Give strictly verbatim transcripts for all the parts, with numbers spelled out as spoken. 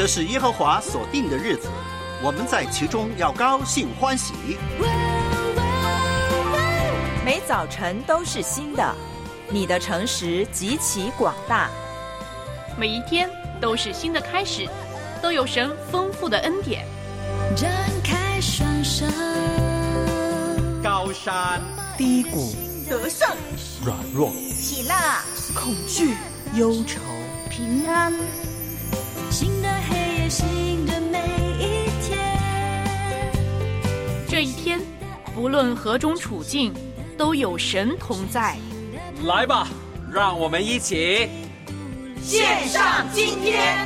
这是耶和华所定的日子，我们在其中要高兴欢喜。 每早晨都是新的，你的诚实极其广大。 每一天都是新的开始，都有神丰富的恩典。 展开双手， 高山低谷， 得胜软弱， 喜乐恐惧忧愁， 平安。 新的黑夜，新的每一天。 这一天，不论何种处境，都有神同在。 来吧，让我们一起献上今天。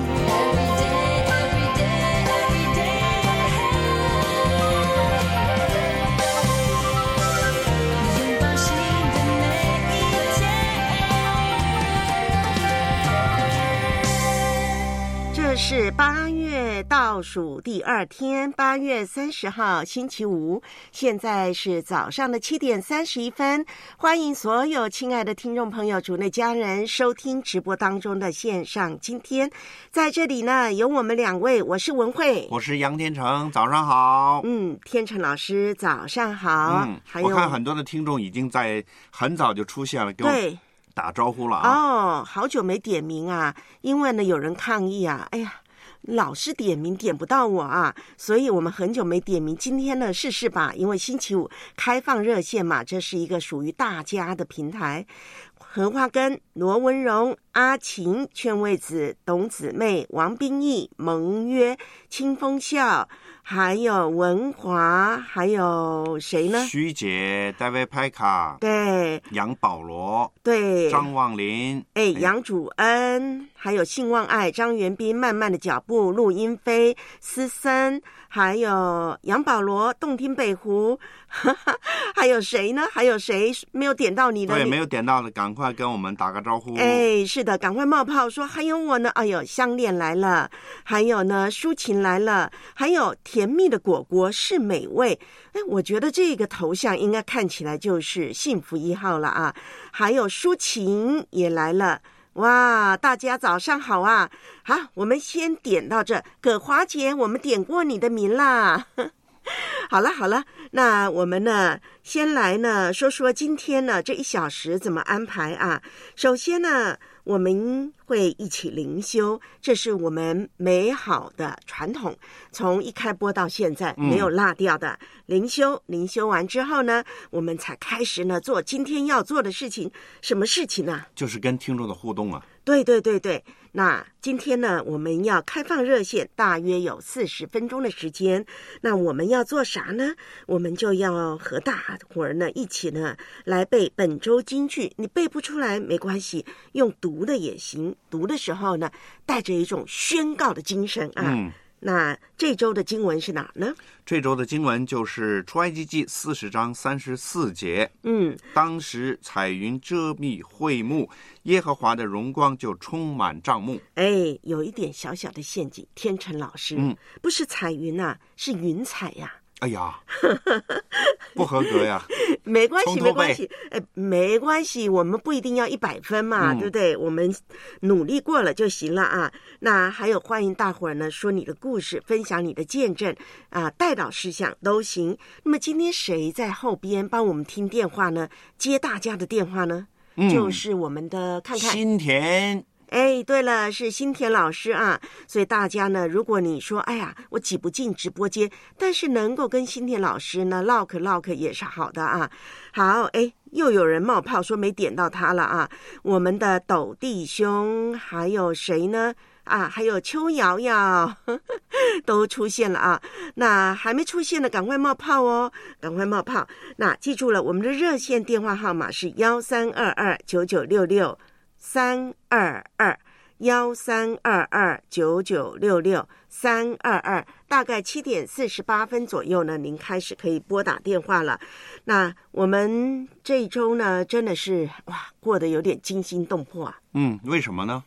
这是八月倒数第二天，八月三十号星期五，现在是早上的七点三十一分。欢迎所有亲爱的听众朋友、主内家人收听直播当中的线上今天。在这里呢，有我们两位，我是文慧， 我是杨天成，早上好。 嗯，天成老师早上好。 嗯， 还有我看很多的听众已经在很早就出现了，给我对打招呼了啊！ 哦，好久没点名啊，因为呢有人抗议啊，哎呀，老是点名点不到我啊，所以我们很久没点名。今天呢试试吧，因为星期五开放热线嘛，这是一个属于大家的平台。何花根、罗文荣、阿晴、劝慰子、董姊妹、王冰义、蒙约、清风笑，还有文华，还有谁呢？ 徐姐、戴维派卡， 对， 杨保罗， 对， 张望林， 哎，杨主恩，还有信望爱、张元斌、慢慢的脚步、陆英飞、思森，还有杨保罗、动听北湖，哈哈，还有谁呢？还有谁没有点到你的？ 对，没有点到的，赶快跟我们打个招呼。 哎，是的，赶快冒泡说还有我呢。哎呦，相恋来了，还有呢，抒情来了，还有甜蜜的果果是美味。哎，我觉得这个头像应该看起来就是幸福一号了啊。还有抒情也来了。哇，大家早上好啊！好，我们先点到这。葛华姐，我们点过你的名啦。好了好了，那我们呢，先来呢说说今天呢这一小时怎么安排啊？首先呢，我们会一起灵修，这是我们美好的传统，从一开播到现在没有落掉的。嗯、灵修，灵修完之后呢，我们才开始呢做今天要做的事情。什么事情呢？ 就是跟听众的互动啊。 对对对对，那今天呢，我们要开放热线，大约有四十分钟的时间。那我们要做啥呢？我们就要和大伙儿呢一起呢来背本周金句。你背不出来没关系，用读的也行。读的时候呢，带着一种宣告的精神啊。嗯。那这周的经文是哪呢？ 这周的经文就是出埃及记四十章三十四节。嗯，当时彩云遮蔽会幕，耶和华的荣光就充满帐幕。 哎，有一点小小的陷阱，天成老师，嗯，不是彩云啊，是云彩呀、啊。 哎呀，不合格呀！ 没关系，没关系，哎，没关系，我们不一定要一百分嘛，嗯、对不对？我们努力过了就行了啊。那还有，欢迎大伙儿呢说你的故事，分享你的见证啊，代祷事项都行。那么今天谁在后边帮我们听电话呢？接大家的电话呢？嗯、就是我们的看看新田。 哎，对了，是新田老师啊，所以大家呢，如果你说，哎呀，我挤不进直播间，但是能够跟新田老师呢唠嗑唠嗑也是好的啊。好，哎，又有人冒泡说没点到他了啊。我们的斗弟兄还有谁呢？啊，还有邱瑶瑶呵呵都出现了啊。那还没出现的赶快冒泡哦，赶快冒泡。那记住了，我们的热线电话号码是幺三二二九九六六。三二二幺三二二九九六六三二二，大概七点四十八分左右呢，您开始可以拨打电话了。那我们这一周呢，真的是哇，过得有点惊心动魄啊。 嗯，为什么呢？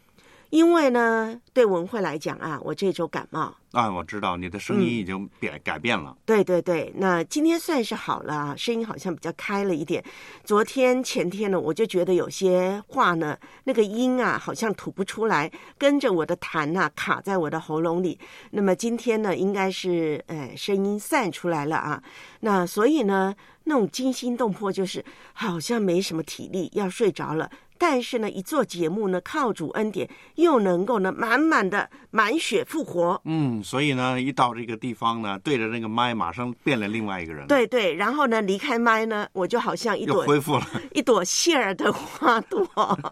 因为呢，对文慧来讲啊，我这周感冒啊，我知道你的声音已经变、嗯、改变了。 对对对，那今天算是好了啊，声音好像比较开了一点。昨天前天呢，我就觉得有些话呢，那个音啊，好像吐不出来，跟着我的痰啊卡在我的喉咙里。那么今天呢，应该是呃声音散出来了啊。那所以呢，那种惊心动魄，就是好像没什么体力，要睡着了。但是呢，一做节目呢，靠主恩典，又能够呢，满满的满血复活。 嗯，所以呢，一到这个地方呢，对着那个麦，马上变了另外一个人。 对对，然后呢，离开麦呢，我就好像一朵又恢复了一朵谢儿的花朵，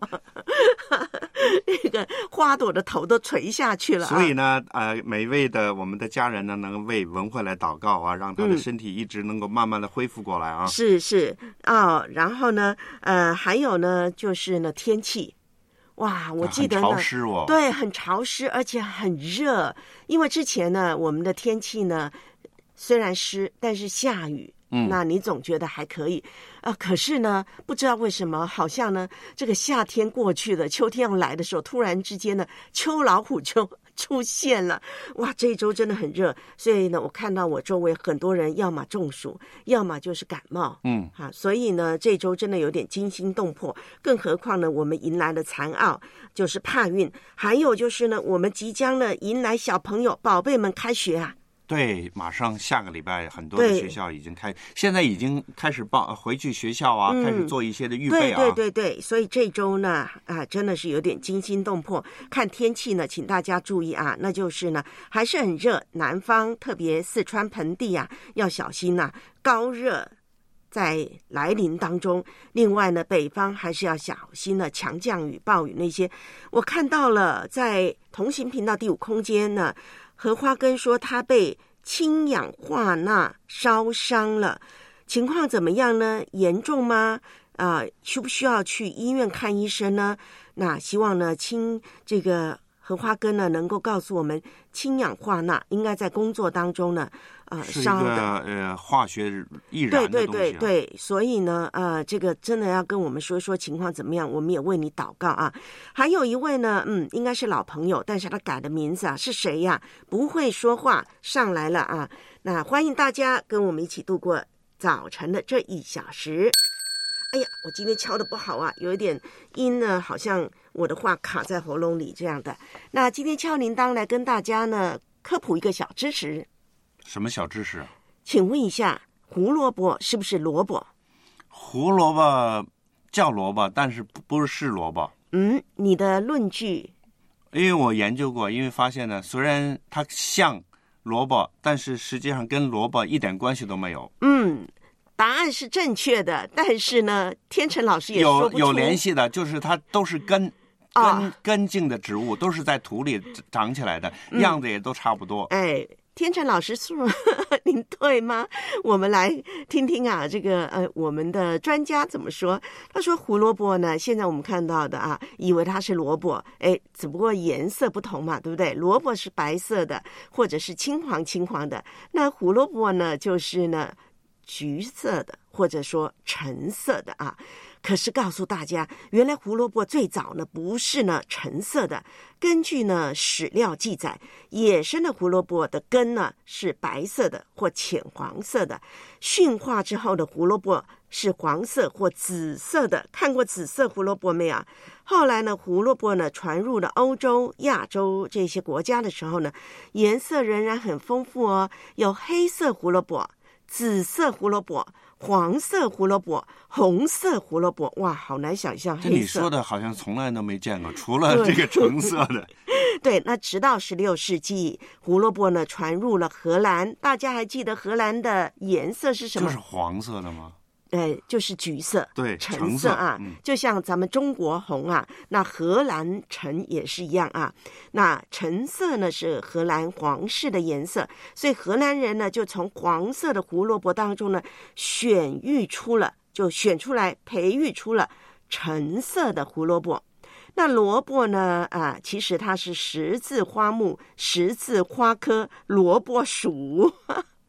那个花朵的头都垂下去了、啊。 所以呢，呃，每一位的我们的家人呢，能为文慧来祷告啊，让他的身体一直能够慢慢的恢复过来啊。 嗯、是是啊、哦，然后呢，呃，还有呢，就是呢，天气。哇，我记得呢， 很潮湿哦， 对，很潮湿，而且很热。因为之前呢，我们的天气呢虽然湿，但是下雨，嗯，那你总觉得还可以啊、呃。可是呢，不知道为什么，好像呢，这个夏天过去了，秋天要来的时候，突然之间呢，秋老虎就出现了。哇，这一周真的很热，所以呢，我看到我周围很多人要么中暑，要么就是感冒， 嗯， 啊，所以呢，这周真的有点惊心动魄。更何况呢，我们迎来了残奥，就是帕运，还有就是呢，我们即将呢迎来小朋友宝贝们开学啊。 对，马上下个礼拜很多的学校已经开，现在已经开始报回去学校啊、嗯，开始做一些的预备啊。 对对对对，所以这周呢，啊，真的是有点惊心动魄。看天气呢，请大家注意啊，那就是呢，还是很热，南方特别四川盆地啊，要小心呐、啊，高热在来临当中。另外呢，北方还是要小心的强降雨、暴雨那些。我看到了在同行频道第五空间呢。何花根说他被氢氧化钠烧伤了，情况怎么样呢？严重吗？啊、呃，需不需要去医院看医生呢？那希望呢，氢这个何花根呢能够告诉我们，氢氧化钠应该在工作当中呢，呃，烧的呃化学易燃的东西、啊。 对对对对，所以呢，呃，这个真的要跟我们说说情况怎么样，我们也为你祷告啊。还有一位呢，嗯，应该是老朋友，但是他改的名字啊，是谁呀？不会说话上来了啊。那欢迎大家跟我们一起度过早晨的这一小时。哎呀，我今天敲的不好啊，有一点音呢，好像我的话卡在喉咙里这样的。那今天敲铃铛来跟大家呢科普一个小知识。 什么小知识？ 请问一下，胡萝卜是不是萝卜？ 胡萝卜叫萝卜，但是不是萝卜。 嗯，你的论据？ 因为我研究过，因为发现呢，虽然它像萝卜，但是实际上跟萝卜一点关系都没有。 嗯，答案是正确的，但是呢，天成老师也说不出有有联系的，就是它都是根。根根茎的植物都是在土里长起来的，嗯、样子也都差不多。 哎，天成老师说您对吗？我们来听听啊，这个呃，我们的专家怎么说？他说胡萝卜呢，现在我们看到的啊，以为它是萝卜，哎，只不过颜色不同嘛，对不对？萝卜是白色的，或者是青黄青黄的，那胡萝卜呢，就是呢橘色的，或者说橙色的啊。可是告诉大家，原来胡萝卜最早呢不是呢橙色的。根据呢史料记载，野生的胡萝卜的根呢是白色的或浅黄色的，驯化之后的胡萝卜是黄色或紫色的。看过紫色胡萝卜没有？后来呢，胡萝卜呢传入了欧洲、亚洲这些国家的时候呢，颜色仍然很丰富哦，有黑色胡萝卜、紫色胡萝卜、黄色胡萝卜、红色胡萝卜。哇，好难想象黑色。 这你说的好像从来都没见过，除了这个橙色的。 对，那直到十六世纪，胡萝卜呢传入了荷兰。大家还记得荷兰的颜色是什么？ 就是黄色的吗？ 呃，就是橘色， 对， 橙色啊， 嗯、 就像咱们中国红啊，那荷兰橙也是一样啊。那橙色呢是荷兰皇室的颜色，所以荷兰人呢就从黄色的胡萝卜当中呢选育出了，就选出来培育出了橙色的胡萝卜。那萝卜呢啊，其实它是十字花目十字花科萝卜属。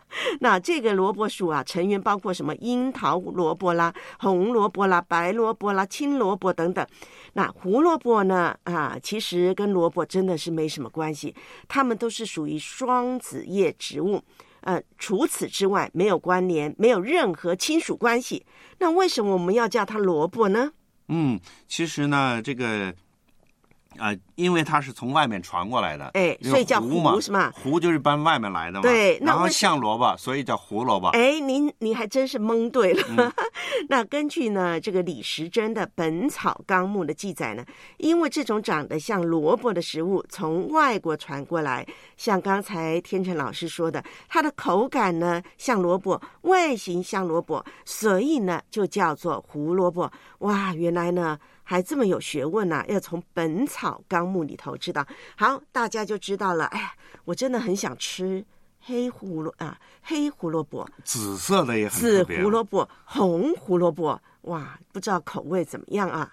那这个萝卜属啊，成员包括什么樱桃萝卜啦、红萝卜啦、白萝卜啦、青萝卜等等。那胡萝卜呢？啊，其实跟萝卜真的是没什么关系，它们都是属于双子叶植物。呃，除此之外没有关联，没有任何亲属关系。那为什么我们要叫它萝卜呢？ 嗯，其实呢，这个。啊、呃，因为它是从外面传过来的， 哎，所以叫胡是吗？ 胡就是搬外面来的嘛。 对， 然后像萝卜，所以叫胡萝卜。 哎，您您还真是蒙对了。 嗯、 那根据呢这个李时珍的《本草纲目》的记载呢，因为这种长得像萝卜的食物从外国传过来，像刚才天成老师说的，它的口感呢像萝卜，外形像萝卜，所以呢就叫做胡萝卜。哇，原来呢还这么有学问啊，要从《本草纲目》里头知道。好，大家就知道了。哎呀，我真的很想吃黑胡萝啊，黑胡萝卜， 紫色的也很紫特别， 胡萝卜、红胡萝卜，哇，不知道口味怎么样啊？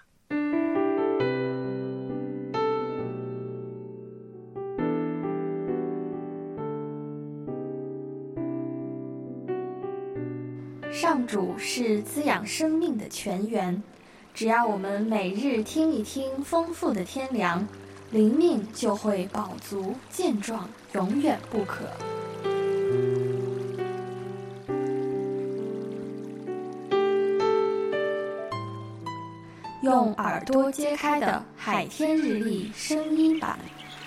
上主是滋养生命的泉源，只要我们每日听一听丰富的天粮，灵命就会饱足健壮，永远不渴。用耳朵揭开的海天日历声音版。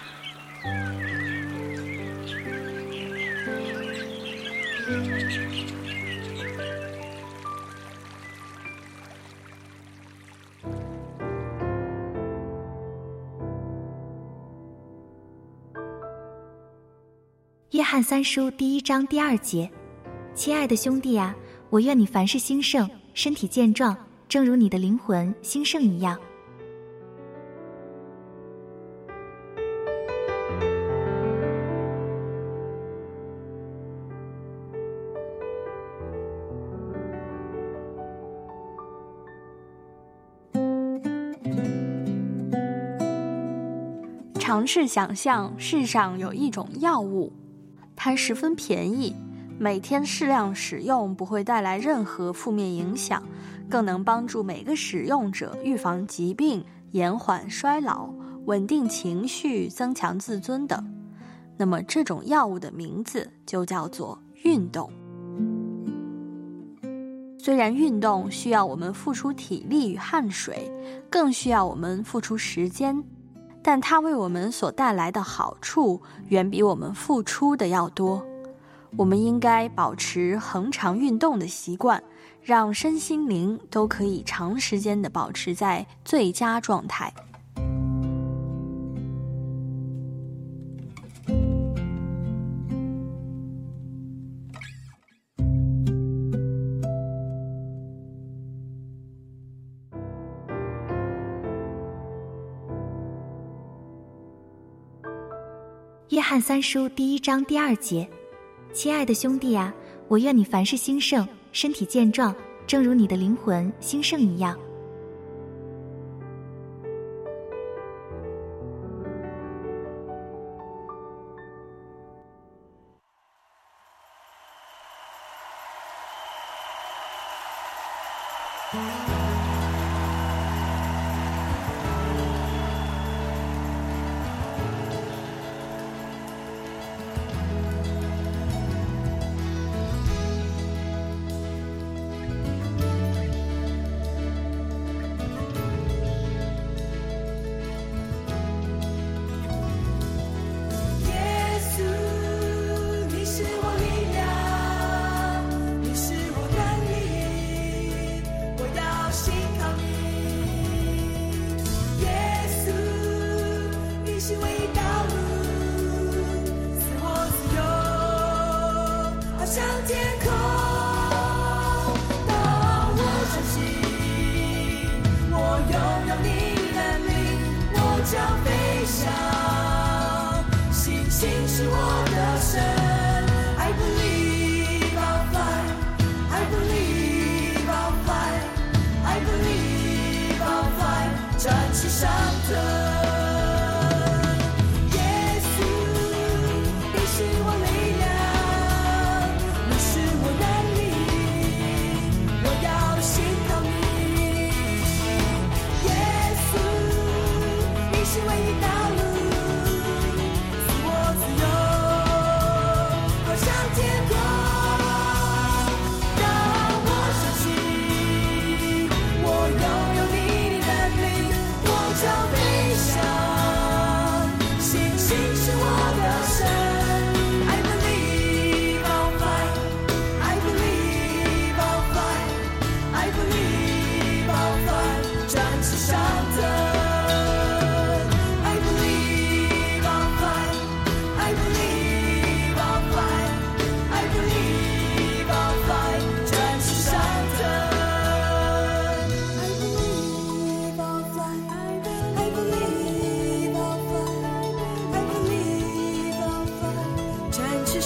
约翰三书第一章第二节，亲爱的兄弟啊，我愿你凡事兴盛，身体健壮，正如你的灵魂兴盛一样。 尝试想象世上有一种药物，它十分便宜，每天适量使用不会带来任何负面影响，更能帮助每个使用者预防疾病、延缓衰老、稳定情绪、增强自尊等。那么这种药物的名字就叫做运动。虽然运动需要我们付出体力与汗水，更需要我们付出时间，但它为我们所带来的好处远比我们付出的要多。我们应该保持恒常运动的习惯，让身心灵都可以长时间地保持在最佳状态。 约翰三书第一章第二节，亲爱的兄弟啊，我愿你凡事兴盛，身体健壮，正如你的灵魂兴盛一样。 我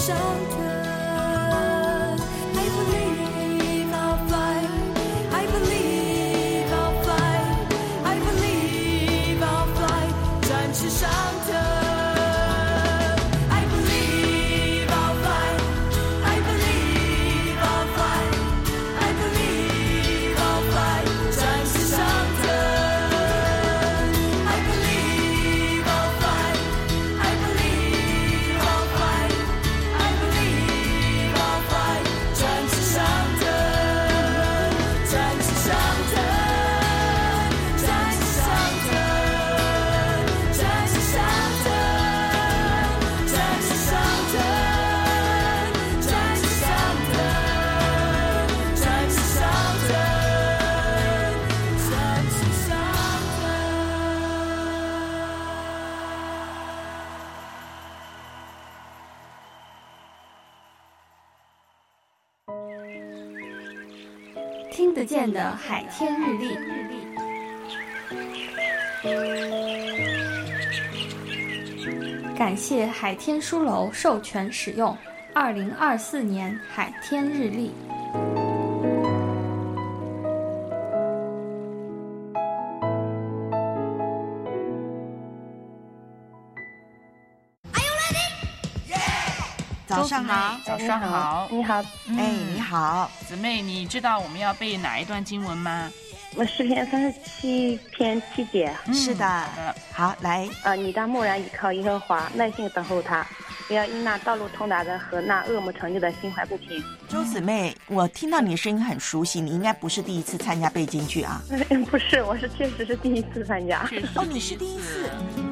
上的。I believe I'll fly, I believe I'll fly, I believe I'll fly， 展翅上腾。 听得见的海天日历。感谢海天书楼授权使用二零二四年海天日历。 早上好， 早上好， 你好， 嗯、 哎，你好， 姊妹，你知道我们要背哪一段经文吗？ 我诗篇三十七篇七节。 嗯、 是的， 好， 好来啊！你当默然倚靠耶和华，耐心等候他，不要因那道路通达的和那恶魔成就的心怀不平。 周姊妹，我听到你的声音很熟悉，你应该不是第一次参加背京剧啊？ 不是，我是确实是第一次参加。 哦，你是第一次。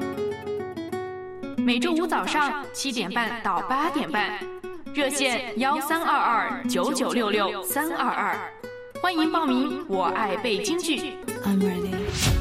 每周五早上七点半到八点半，热线幺三二二九九六六三二二，欢迎报名。我爱背京剧。I'm ready。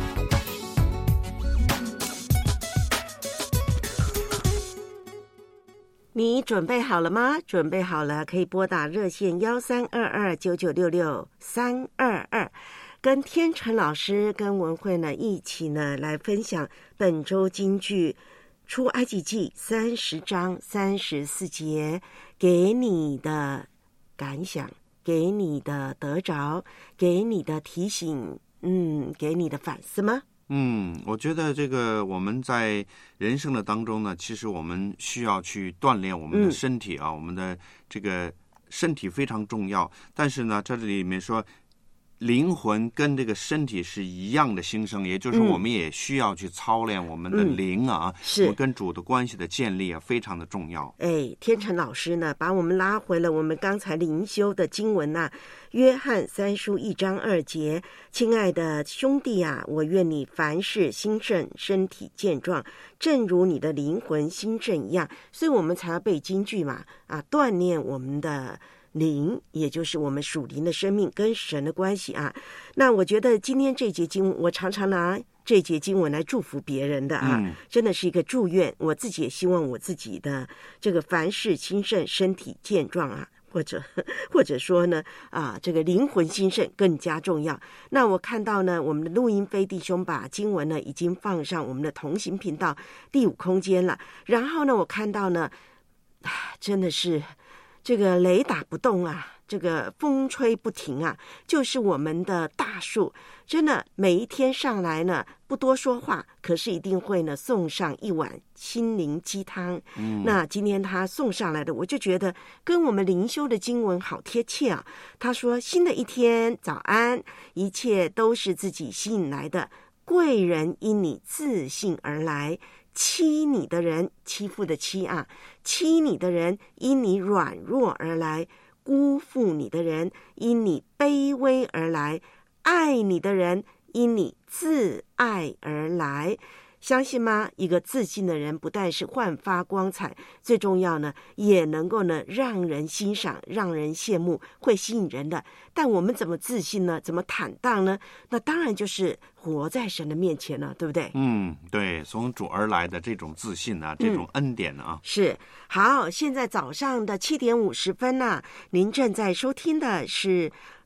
你准备好了吗？准备好了，可以拨打热线幺三二二九九六六三二二，跟天成老师跟文慧呢一起呢来分享本周京剧。出埃及记三十章三十四节，给你的感想，给你的得着，给你的提醒，嗯，给你的反思吗？ 嗯，我觉得这个我们在人生的当中呢，其实我们需要去锻炼我们的身体啊，嗯、我们的这个身体非常重要。但是呢，这里面说。灵魂跟这个身体是一样的兴盛，也就是我们也需要去操练我们的灵啊， 嗯、是我们跟主的关系的建立啊，非常的重要。 哎，天成老师呢，把我们拉回了我们刚才灵修的经文啊，约翰三书一章二节，亲爱的兄弟啊，我愿你凡事兴盛，身体健壮，正如你的灵魂兴盛一样，所以我们才要背京剧嘛，啊，锻炼我们的。灵，也就是我们属灵的生命跟神的关系啊。那我觉得今天这节经文，我常常拿这节经文来祝福别人的啊，嗯、真的是一个祝愿。我自己也希望我自己的这个凡事兴盛，身体健壮啊，或者或者说呢啊，这个灵魂兴盛更加重要。那我看到呢，我们的录音飞弟兄把经文呢已经放上我们的同行频道第五空间了。然后呢，我看到呢，啊，真的是。这个雷打不动啊，这个风吹不停啊，就是我们的大树，真的每一天上来呢，不多说话，可是一定会呢送上一碗心灵鸡汤。嗯，那今天他送上来的，我就觉得跟我们灵修的经文好贴切啊。他说：“新的一天，早安，一切都是自己吸引来的，贵人因你自信而来。”欺你的人，欺负的欺啊，欺你的人因你软弱而来，辜负你的人因你卑微而来，爱你的人因你自爱而来。相信吗？一个自信的人不但是焕发光彩，最重要呢，也能够呢让人欣赏，让人羡慕，会吸引人的。但我们怎么自信呢？怎么坦荡呢？那当然就是活在神的面前了，对不对？ 嗯，对，从主而来的这种自信啊，这种恩典啊， 嗯、是好。现在早上的七点五十分呢、啊，您正在收听的是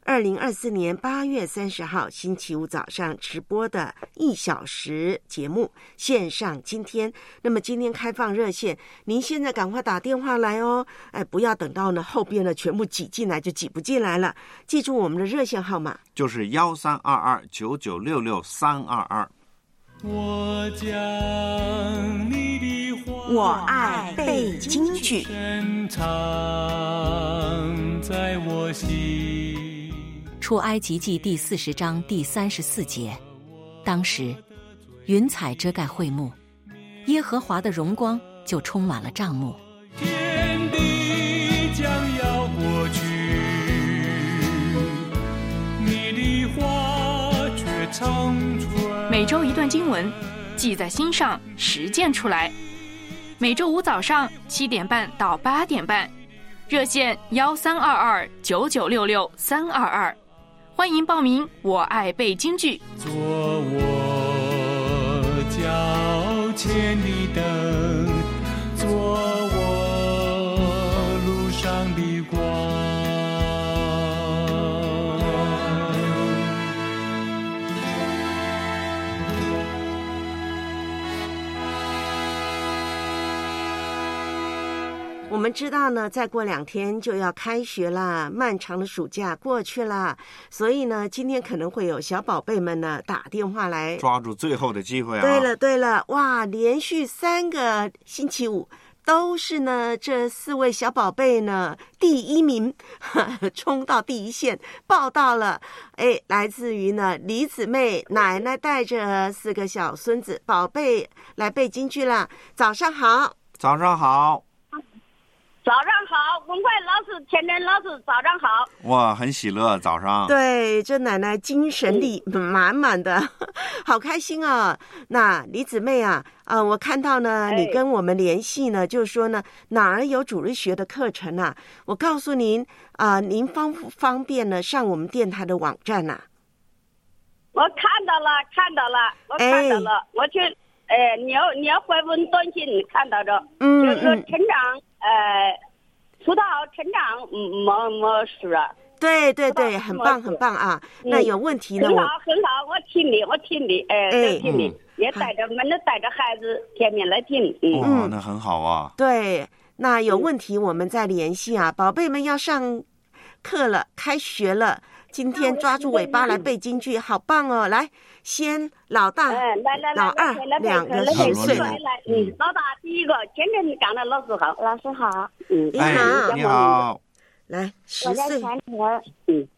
二零二四年八月三十号星期五早上直播的一小时节目线上今天。那么今天开放热线，您现在赶快打电话来哦，哎，不要等到呢后边呢全部挤进来就挤不进来了。记住我们的热线号码就是幺三二二九九六六三二二。 我将你的话， 我爱背京剧， 深藏在我心。 出埃及记第四十章第三十四节，当时云彩遮盖会幕，耶和华的荣光就充满了帐幕。 天地将要过去，你的话却长存。 每周一段经文，记在心上，实践出来。每周五早上七点半到八点半，热线幺三二二九九六六三二二，欢迎报名。我爱背京剧， 做我脚前的灯，做我路上的光。 我们知道呢，再过两天就要开学啦，漫长的暑假过去了，所以呢，今天可能会有小宝贝们呢打电话来， 抓住最后的机会啊！ 对了对了，哇，连续三个星期五都是呢这四位小宝贝呢第一名，呵呵冲到第一线报到了。哎，来自于呢李姊妹奶奶带着四个小孙子宝贝来背京剧啦。早上好。 早上好。 早上好，文慧老师、天真老师，早上好。 哇，很喜乐，早上。 对，这奶奶精神力满满的，好开心啊！那李姊妹啊，啊、呃，我看到呢，你跟我们联系呢，就是说呢，哪儿有主日学的课程啊？我告诉您啊、呃，您方不方便呢上我们电台的网站啊？ 我看到了，看到了，我看到了，哎、我去，哎，你要你要回文短信看到着，嗯，就是说成长。呃，辅导成长，嗯，没没事啊。 对对对，很棒很棒啊！嗯、那有问题呢？ 很好很好，我听你，我听你，哎，都听你，也带着们都带着孩子天天来听。 嗯，哇，那很好啊。 对，那有问题我们再联系啊，宝贝们要上课了，开学了。今天抓住尾巴来背京剧，好棒哦！来，先老大、 嗯、来来来老二两个十岁。 来来，嗯，老大第一个，天真刚才老师好， 老师好， 嗯， 你好， 你好， 来十岁， 我叫全婷，嗯，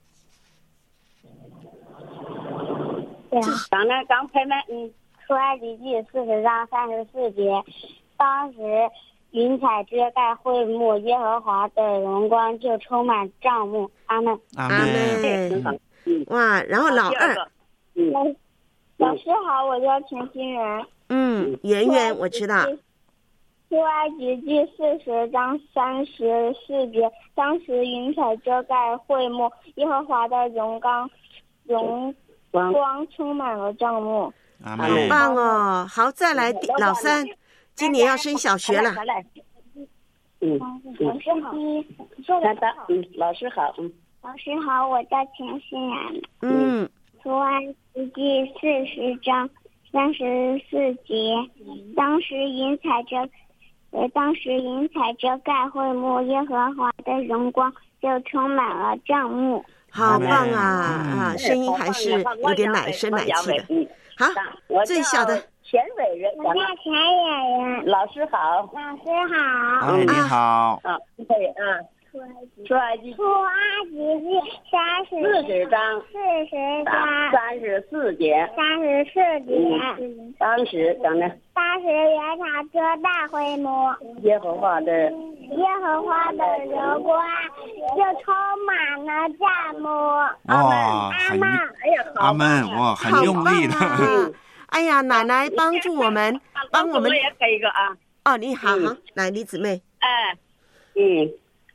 对啊，刚才刚拍完，嗯， 出埃及记四十章三十四节，当时。云彩遮盖会幕，耶和华的荣光就充满帐幕。阿门。 阿门。哇，然后老二， 嗯，老师好，我叫陈欣然。 嗯，圆圆，我知道。 出埃及记四十章三十四节，当时云彩遮盖会幕，耶和华的荣光荣光充满了帐幕。 阿门。好棒哦！好，再来老三。今年要升小学了。 嗯， 老师好。 嗯，老师好。嗯， 老师好，我叫钱欣然。 嗯。 出埃及记四十章三十四节，当时云彩遮，呃，当时云彩遮盖会幕，耶和华的荣光就充满了帐幕。 好棒啊！啊，声音还是有点奶声奶气的。好，最小的。 田伟人， 我叫田演员。 老师好， 老师好。 哎，你好。 啊，对啊。出埃及， 出埃及记三十四十章， 四十章三十四节， 三十四节。 当时讲的。 当时云彩遮盖会幕， 耶和华的耶和华的荣光就充满了帐幕。 哇，很阿门，哇，很用力的。 哎呀，奶奶帮助我们，帮我们。 我也给一个啊。 哦，你好，好，来，李姊妹。 哎，嗯，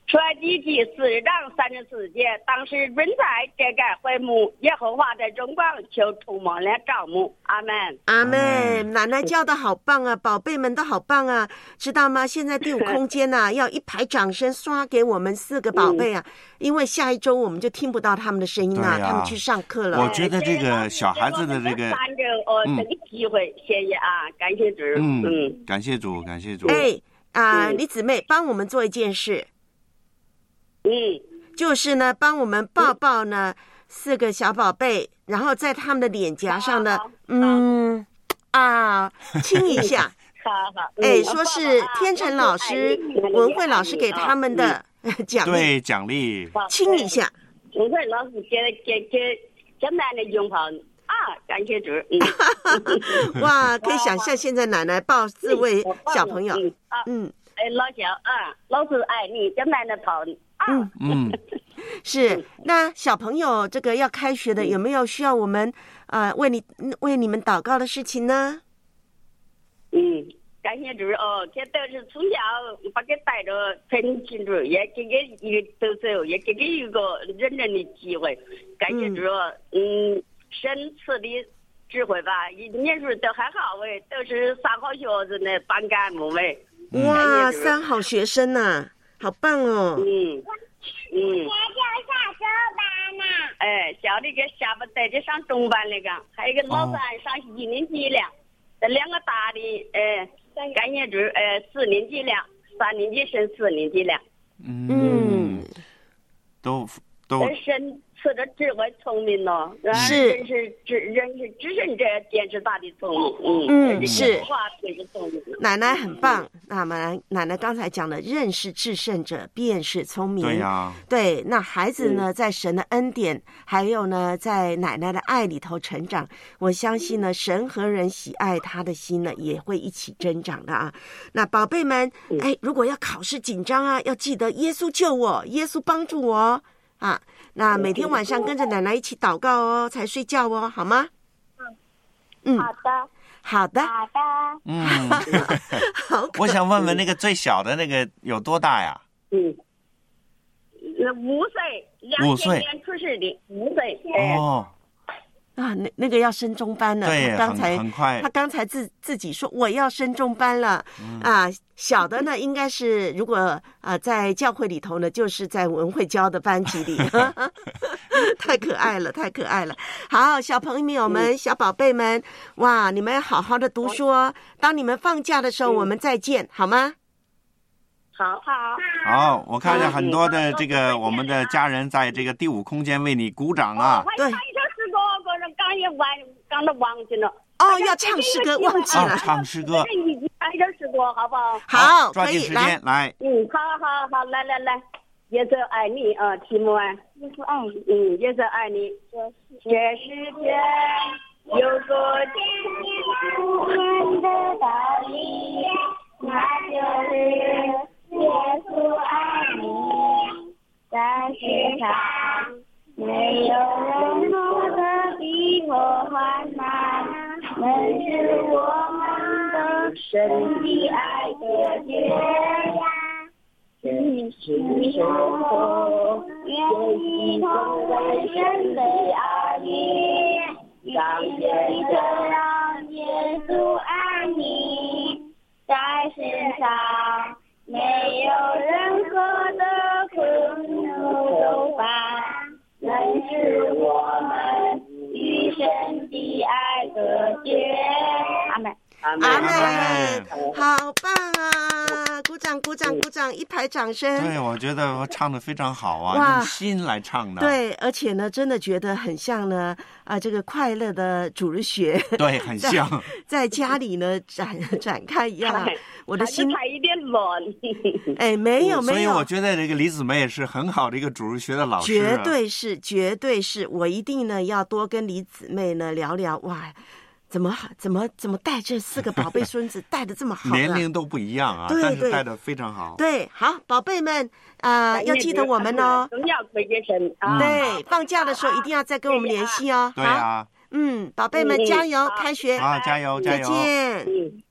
出埃及记四十章三十四节，当时人在遮盖会幕，耶和华的荣光就充满了帐幕。阿门， 阿门。奶奶教的好棒啊，宝贝们都好棒啊，知道吗？现在第五空间啊，要一排掌声刷给我们四个宝贝啊，嗯、因为下一周我们就听不到他们的声音了、啊啊，他们去上课了。 我觉得这个小孩子的这个， 嗯，这个机会，谢谢啊，感谢主， 嗯嗯，感谢主，感谢主。 哎啊、呃，李姊妹，帮我们做一件事。 嗯， 就是呢，帮我们抱抱呢四个小宝贝，然后在他们的脸颊上呢，嗯啊亲一下。 好好， 哎，说是天成老师、文慧老师给他们的奖励， 对奖励， 亲一下。 文慧老师给给给简单的拥抱啊，感谢主。嗯、 哇，可以想象现在奶奶抱四位小朋友，嗯， 哎，老小啊，老师爱你，简单的抱你。 嗯嗯，是。那小朋友这个要开学的，有没有需要我们呃为你为你们祷告的事情呢？ 嗯，感谢主哦，这都是从小把给带着很清楚，也给给一个都走，也给给一个认真的机会。感谢主，嗯，嗯神赐的智慧吧，念书都还好喂，都是三好学生的班干部喂。 哇，三好学生呐、啊！好棒哦！ 嗯嗯，明天就上中班呢。哎，小的给下班带着上中班那个，还有一个老三上一年级了，这、哦、两个大的，哎，感谢主，哎，四年级了，三年级升四年级了。 嗯，都都。 神赐着智慧聪明呢， 是人是智人是只剩这见识大的聪明， 嗯嗯是。 奶奶很棒，那么奶奶刚才讲的，认识至圣者便是聪明。 对呀、啊， 对，那孩子呢，在神的恩典，还有呢，在奶奶的爱里头成长，我相信呢，神和人喜爱他的心呢，也会一起增长的啊。那宝贝们，哎，如果要考试紧张啊，要记得耶稣救我，耶稣帮助我啊。那每天晚上跟着奶奶一起祷告哦，才睡觉哦，好吗？ 嗯，好的， 好的， 好的。 嗯，好。我想问问那个最小的那个有多大呀？ 嗯，那五岁，两千年出世的，五岁。 哦。 啊，那那个要升中班了。 对， 刚才很快。 他刚才自自己说我要升中班了、嗯、啊。小的呢，应该是如果啊在教会里头呢，就是在文慧教的班级里，太可爱了，太可爱了。好，小朋友们、嗯、小宝贝们，哇，你们要好好的读书哦。当你们放假的时候，嗯、我们再见，好吗？ 好好好，我看见很多的这个我们的家人在这个第五空间为你鼓掌啊。 对。 刚也忘，刚都忘记了。 哦，要唱诗歌，忘记了。 哦、唱诗歌。 唱一首诗歌，好不好？ 好， 抓紧时间来。 嗯，好好好，来来来，耶稣爱你啊，提摩安。 耶稣爱你。 嗯，耶稣爱你。这世间有个天地不分的道理，那就是耶稣爱你，在世上。没有人过得比我患难，能使我们的身体爱隔绝呀。真是生活，愿意同为神的儿女，让耶稣让耶稣爱你，在世上没有任何的困苦忧烦。能使我们与神的爱隔绝。阿门， 阿门，好棒啊！鼓掌，鼓掌，鼓掌！一排掌声。 对，我觉得我唱的非常好啊，用心来唱的。 对，而且呢，真的觉得很像呢啊，这个快乐的主日学。 对，很像在, 在家里呢展展开一样。我的心还有点乱。 哎，没有没有。 所以我觉得这个李姊妹也是很好的一个主日学的老师、 啊。绝对是，绝对是，我一定呢要多跟李姊妹呢聊聊。哇，怎么怎么怎么带这四个宝贝孙子带的这么好、啊？ 年龄都不一样啊， 对对但是带的非常好。 对，好，宝贝们啊、呃，要记得我们哦。 啊、 对，放假的时候一定要再跟我们联系哦。 对啊。 嗯，宝贝们、嗯、加油，开学好，加油加油， 再见。 嗯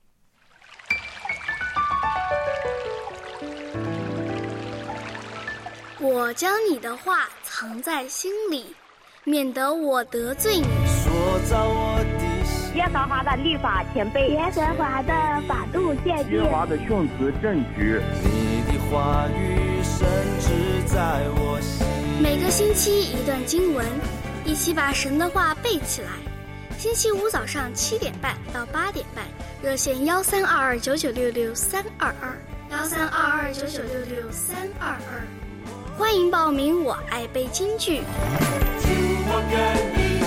我将你的话藏在心里，免得我得罪你。 说造我的心， 耶和华的律法全备，耶和华的法度鉴定， 耶和华的训词正直。 你的话语深植在我心。 每个星期一段经文，一起把神的话背起来。星期五早上七点半到八点半，热线幺三二二九九六六三二二，幺三二二九九六六三二二。欢迎报名，我爱背京剧。 我跟你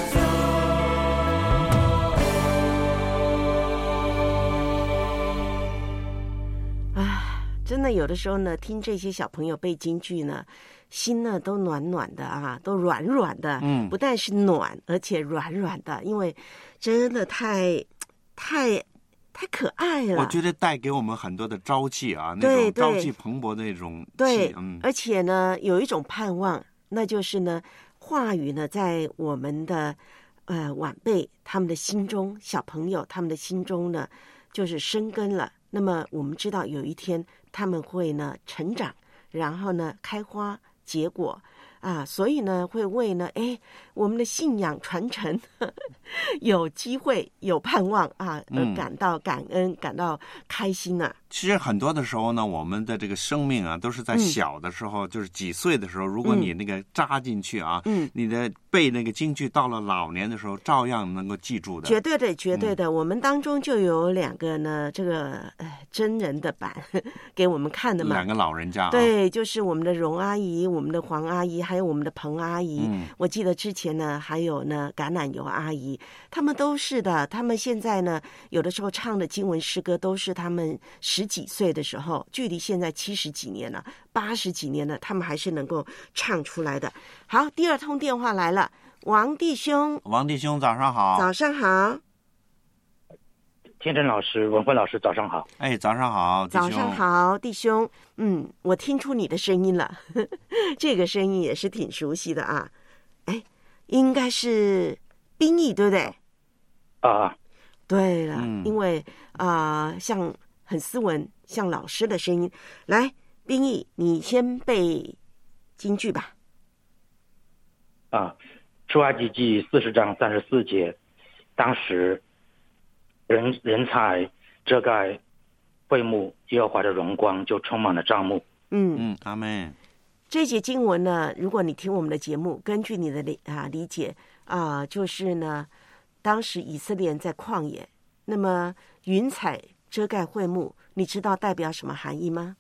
走。啊，真的有的时候呢，听这些小朋友背京剧呢，心呢都暖暖的啊，都软软的。嗯，不但是暖，而且软软的，因为真的太太太可爱了。 我觉得带给我们很多的朝气啊，那种朝气蓬勃的那种气。 对， 嗯， 而且呢，有一种盼望，那就是呢，话语呢，在我们的呃晚辈他们的心中，小朋友他们的心中呢，就是生根了。那么我们知道有一天他们会呢成长，然后呢开花结果啊，所以呢会为呢哎我们的信仰传承呵呵有机会有盼望啊，而感到感恩、嗯、感到开心啊。 其实很多的时候呢，我们的这个生命啊，都是在小的时候，嗯、就是几岁的时候，如果你那个扎进去啊，嗯，你的背那个京剧，到了老年的时候，照样能够记住的。 绝对的，绝对的。嗯、我们当中就有两个呢，这个呃真人的版给我们看的嘛， 两个老人家、啊。 对，就是我们的荣阿姨、我们的黄阿姨，还有我们的彭阿姨。嗯，我记得之前呢，还有呢橄榄油阿姨，他们都是的。他们现在呢，有的时候唱的经文诗歌都是他们十几岁的时候，距离现在七十几年了，八十几年了，他们还是能够唱出来的。好，第二通电话来了，王弟兄， 王弟兄早上好。 早上好。 天真老师、文慧老师早上好。 哎，早上好，弟兄。 早上好，弟兄。嗯，我听出你的声音了，呵呵，这个声音也是挺熟悉的啊。哎，应该是兵役对不对？ 啊， 对了， 嗯、 因为啊、呃，像很斯文，像老师的声音。来，兵役，你先背京剧吧。 啊，出埃及记四十章三十四节，当时人人才遮盖会幕，耶和华的荣光就充满了帐幕。 嗯嗯，阿们。 这节经文呢，如果你听我们的节目，根据你的理啊理解啊、呃，就是呢，当时以色列人在旷野，那么云彩遮盖会幕，你知道代表什么含义吗？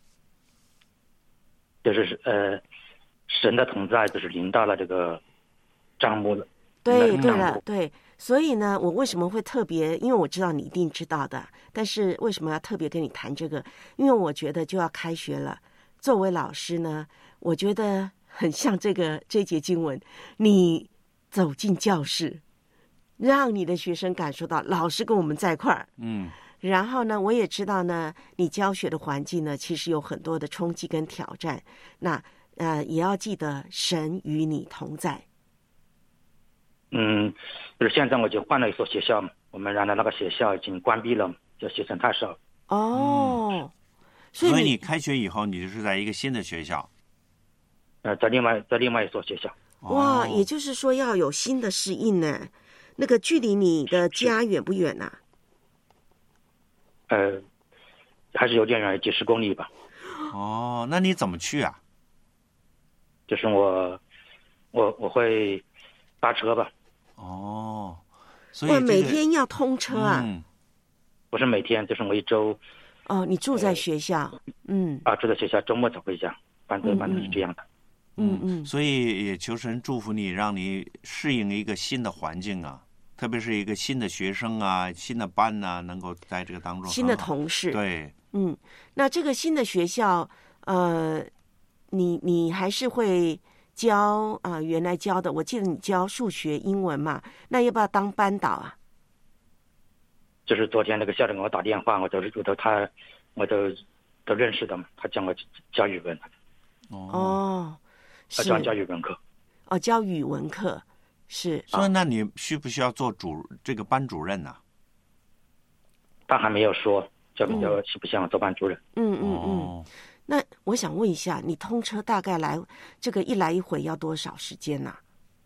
就是呃，神的同在就是临到了这个帐幕了。 对对了，对。所以呢，我为什么会特别？因为我知道你一定知道的，但是为什么要特别跟你谈这个？因为我觉得就要开学了。作为老师呢，我觉得很像这个这节经文，你走进教室，让你的学生感受到老师跟我们在一块儿。 嗯。 然后呢，我也知道呢，你教学的环境呢，其实有很多的冲击跟挑战。那呃，也要记得神与你同在。 嗯，就是现在我就换了一所学校，我们原来那个学校已经关闭了，叫学生太少。 哦。 嗯，所以你，所以你开学以后，你就是在一个新的学校。 呃，在另外在另外一所学校。 哇，也就是说要有新的适应呢。那个距离你的家远不远呐、啊？ 呃，还是有点远，几十公里吧。 哦，那你怎么去啊？ 就是我，我我会搭车吧。 哦，所以、这个、 每天要通车啊？ 嗯， 不是每天，就是我一周。 哦，你住在学校？呃、嗯。 啊，住在学校，周末才回家。反正反正是这样的。 嗯嗯。所以也求神祝福你，让你适应一个新的环境啊。特别是一个新的学生啊，新的班呐、啊，能够在这个当中新的同事， 对， 嗯，那这个新的学校，呃，你你还是会教啊、呃，原来教的，我记得你教数学、英文嘛，那要不要当班导啊？ 就是昨天那个校长给我打电话，我都我都他我都都认识的嘛，他教我教语文。 哦， 他教教语文课。 哦，教语文课。是， 所以那你需不需要做主这个班主任呢、啊？ 他还没有说，叫叫需不需要做班主任。 嗯嗯嗯。那我想问一下，你通车大概来这个一来一回要多少时间呢、啊？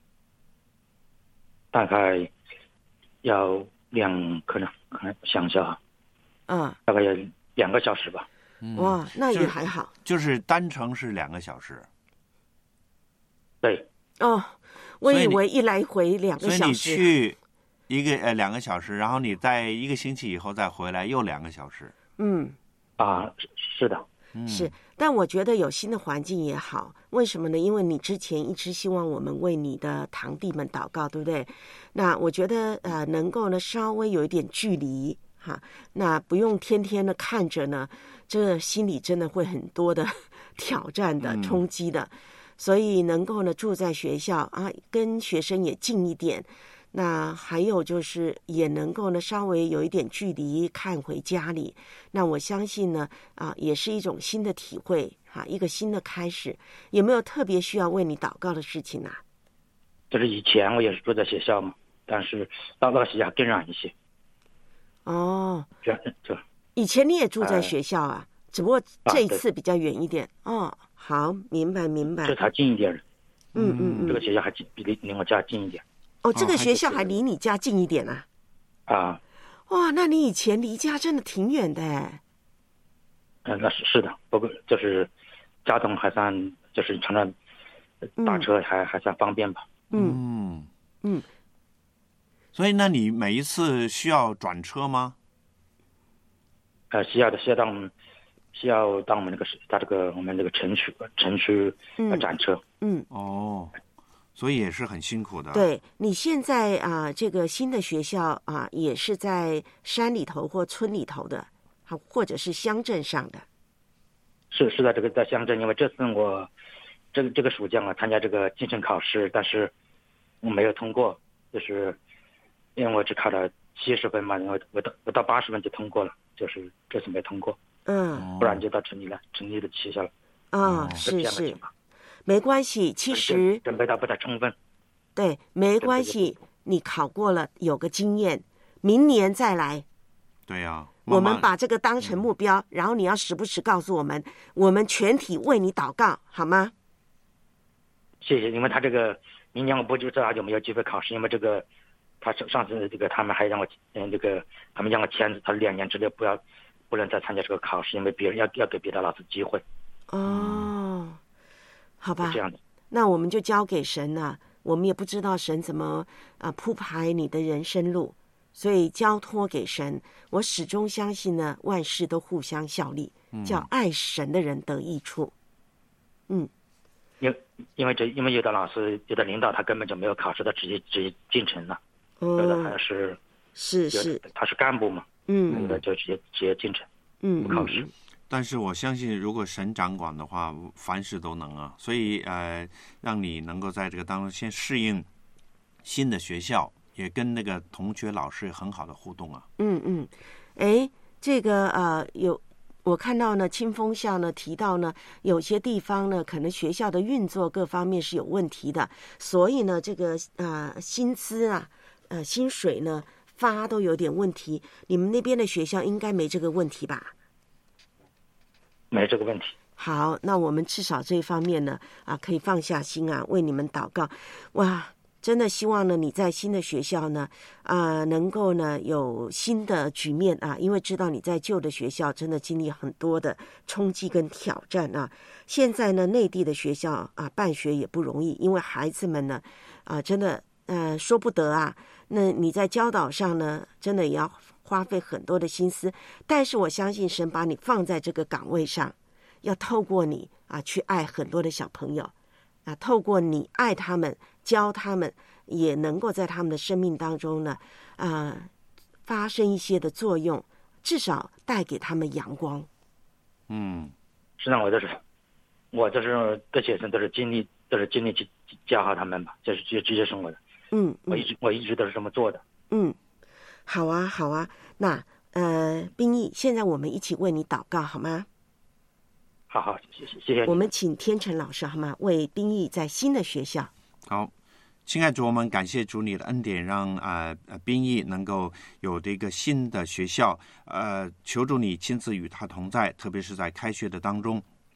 大概要两，可能可能想一下啊， 嗯， 大概要两个小时吧。 哇，那也还好。 就、就是单程是两个小时。 对。 哦，我以为一来一回两个小时。 所以你去一个呃两个小时，然后你在一个星期以后再回来又两个小时。 嗯， 啊，是的。 是，但我觉得有新的环境也好，为什么呢？因为你之前一直希望我们为你的堂弟们祷告，对不对？那我觉得呃，能够呢稍微有一点距离哈，那不用天天的看着呢，这心里真的会很多的挑战的、冲击的，嗯、所以能够呢住在学校啊，跟学生也近一点。那还有就是也能够呢稍微有一点距离看回家里，那我相信呢啊也是一种新的体会哈、啊，一个新的开始。有没有特别需要为你祷告的事情啊？ 就是以前我也是住在学校嘛，但是到那个学校更远一些。 哦， 这这以前你也住在学校啊，呃、只不过这一次比较远一点。 啊、 哦，好，明白明白。 这才近一点。 嗯嗯嗯， 这个学校还近，比离离我家近一点。 哦，这个学校还离你家近一点啊！ 啊， 哇，那你以前离家真的挺远的哎。 嗯、呃，那是是的，不过就是交通还算，就是常常打车还、嗯、还算方便吧。 嗯嗯。 所以，那你每一次需要转车吗？ 呃，需要的，需要到需要到我们那个到这个我们这个城区城区呃转车。 嗯。 嗯哦。所以也是很辛苦的。 对，你现在啊、呃，这个新的学校啊，也是在山里头或村里头的，或者是乡镇上的。 是是在这个在乡镇，因为这次我这个这个暑假我参加这个进城考试，但是我没有通过，就是因为我只考了七十分嘛，因为我到我到八十分就通过了，就是这次没通过。 嗯。 不然就到城里了，城里的学校了。 啊、哦，是是。没关系，其实准备到不太充分。 对，没关系，你考过了，有个经验，明年再来。 对呀、啊， 我们把这个当成目标，嗯、然后你要时不时告诉我们，我们全体为你祷告，好吗？ 谢谢，因为他这个明年我不知道有没有机会考试，因为这个他上次这个他们还让我嗯这个他们让我签字，他两年之内不要不能再参加这个考试，因为别人要要给别的老师机会。 哦。好吧， 这样的， 那我们就交给神了。我们也不知道神怎么啊铺排你的人生路，所以交托给神。我始终相信呢，万事都互相效力，嗯、叫爱神的人得益处。嗯， 因因为这因为有的老师有的领导他根本就没有考试，他直接直接进城了。 嗯、 有的还是是是他是干部嘛， 嗯， 有的就直接直接进城， 嗯， 不考试。嗯但是我相信，如果神掌管的话，凡事都能啊。所以呃，让你能够在这个当中先适应新的学校，也跟那个同学老师很好的互动啊。 嗯嗯，哎，这个呃有我看到呢，清风校呢提到呢，有些地方呢可能学校的运作各方面是有问题的，所以呢这个呃薪资啊呃薪水呢发都有点问题。你们那边的学校应该没这个问题吧？ 没这个问题。 好，那我们至少这一方面呢，啊，可以放下心啊，为你们祷告。哇，真的希望呢，你在新的学校呢，啊、呃，能够呢有新的局面啊，因为知道你在旧的学校真的经历很多的冲击跟挑战啊。现在呢，内地的学校啊，办学也不容易，因为孩子们呢，啊，真的呃说不得啊。那你在教导上呢，真的也要花费很多的心思，但是我相信神把你放在这个岗位上，要透过你啊去爱很多的小朋友啊，透过你爱他们，教他们，也能够在他们的生命当中呢啊发生一些的作用，至少带给他们阳光。 嗯， 是让我就是我就是对学生都是尽力都是尽力去教好他们吧，这是这这就是我的。 嗯， 我一直我一直都是这么做的。 嗯，好啊，好啊。那呃，冰毅，现在我们一起为你祷告好吗？ 好好，谢谢谢谢。 我们请天成老师好吗？为冰毅在新的学校。 好，亲爱的主，我们感谢主你的恩典，让呃呃冰毅能够有这个新的学校。呃，求主你亲自与他同在，特别是在开学的当中。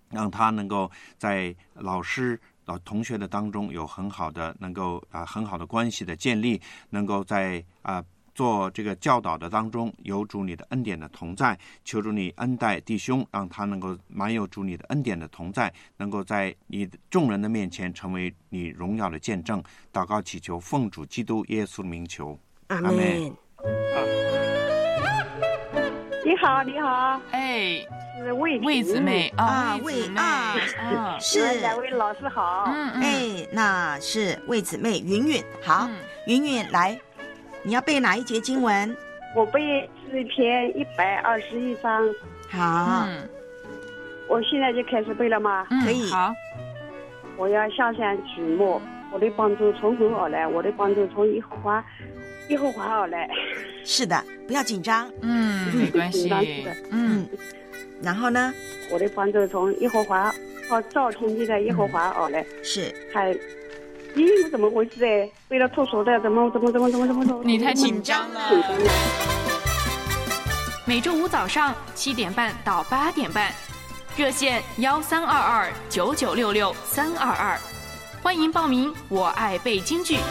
让他能够在老师、老同学的当中有很好的能够啊、呃、很好的关系的建立，能够在啊。呃做这个教导的当中，有主你的恩典的同在，求主你恩待弟兄，让他能够满有主你的恩典的同在，能够在你众人的面前成为你荣耀的见证。祷告祈求，奉主基督耶稣的名求， 阿门。 你好，你好， 哎， 是魏魏姊妹啊， 魏啊， 啊， 是两位老师好， 嗯嗯， 哎，那是魏姊妹云云，好， 嗯云云来。你要背哪一节经文？ 我背诗篇一百二十一章。 好， 嗯， 我现在就开始背了吗？ 嗯可以。 好， 我要下山举目，我的帮助从何而来？我的帮助从耶和华，耶和华而来。 是的，不要紧张。 嗯，没关系。嗯， 然后呢？ 我的帮助从耶和华，哦，造天地的耶和华而来。 是。 还。咦，我怎么回事哎？背了吐手的，怎么怎么怎么怎么怎么怎么？ 你太紧张了。 紧张了。 每周五早上七点半到八点半，热线幺三二二九九六六三二二，欢迎报名。我爱背京剧。